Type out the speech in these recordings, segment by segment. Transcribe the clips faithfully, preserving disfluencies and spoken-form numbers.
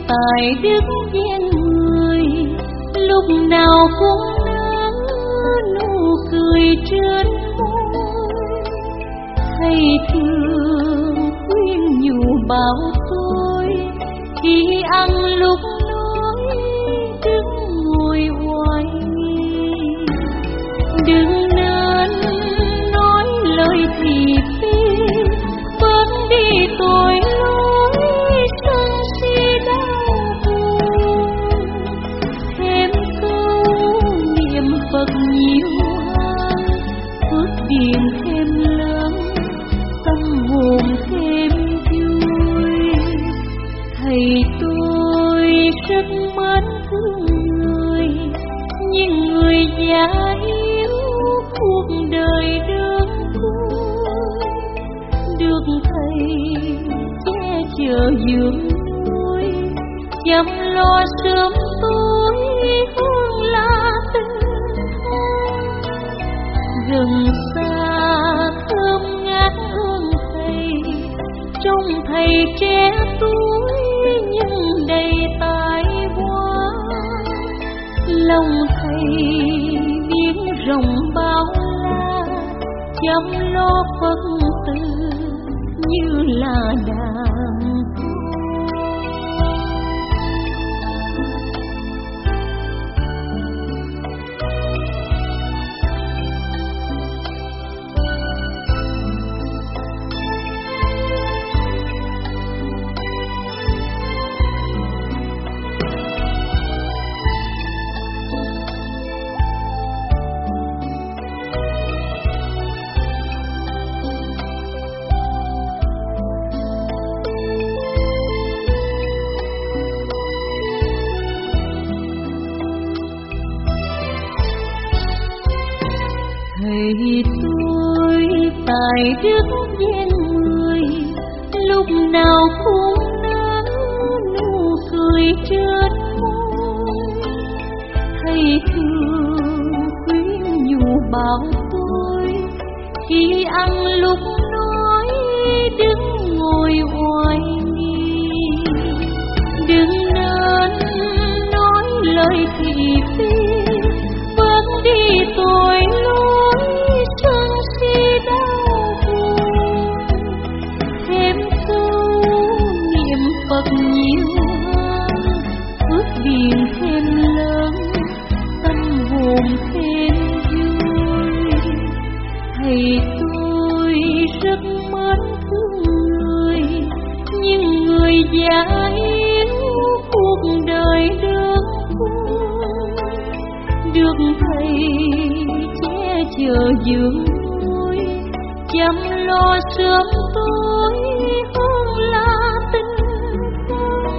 tài đức gian người, lúc nào cũng nở nụ cười trên môi. Thầy thường khuyên nhủ bảo tôi khi ăn lúc nói đứng ngồi oai nghi. Đừng nên nói lời thị phi, bớt đi tội lỗi sân si đau buồn. Thêm câu niệm Phật nhiều hơn, phước điền thêm lớn, tâm hồn thêm vui. Thầy tôi rất mến thương người, nhưng người già yếu cuộc đời đơn côi. Được thầy che chở dưỡng nuôi, chăm lo sớm tối hơn là tình thân. Gần xa thơm ngát hương thầy, trông thầy trẻ tuổi nhưng đầy tài hoa. Lòng thầy biển rộng bao la, chăm lo Phật tử như là đàn. Thầy tôi tài đức gian người, lúc nào cũng nở nụ cười trên môi. Thầy thường khuyên nhủ bảo tôi khi ăn lúc nói đứng ngồi oai nghi. Đừng nên nói lời thị phi, bớt đi tội lỗi sân si đau buồn. Thêm câu niệm Phật nhiều hơn, phước điền thêm lớn, tâm hồn thêm vui. Thầy tôi rất mến thương người, nhưng người già yếu cuộc đời đơn côi. Được thầy che chở dưỡng nuôi, chăm lo sớm tối hơn là tình thân.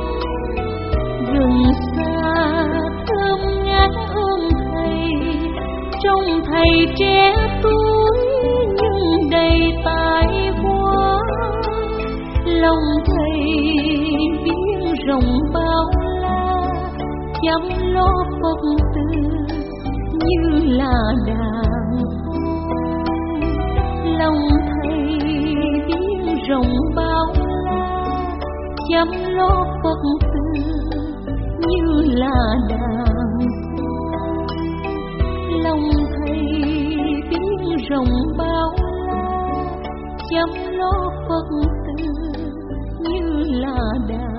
Gần xa thơm ngát hương thầy, trông thầy trẻ tuổi nhưng đầy tài hoa. Lòng thầy biển rộng bao la, chăm lo Phật tử như là đàn. Lòng thầy biển rộng bao la, chăm lo Phật tử như là đàn. Lòng thầy biển rộng bao la, chăm lo Phật tử như là đàn.